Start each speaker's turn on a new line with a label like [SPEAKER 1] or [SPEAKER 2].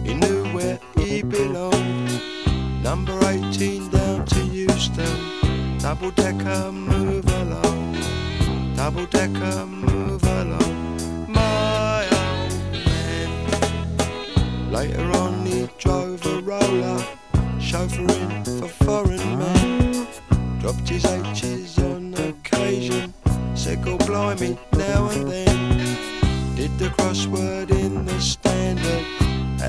[SPEAKER 1] he knew where he belonged. Number 18 down to Euston, double-decker, move along. Double-decker, move along, my old man. Later on he drove a roller, chauffeuring for foreign men. Dropped his H's on occasion, said God blimey now and then. Did the crossword in the Standard,